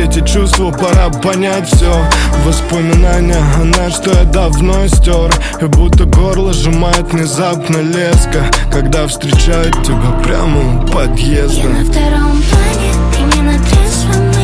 эти чувства, пора понять все. Воспоминания о нас, что я давно стер. И будто горло сжимает внезапно леска, когда встречают тебя прямо у подъезда. Я на втором плане, ты не на трезвом.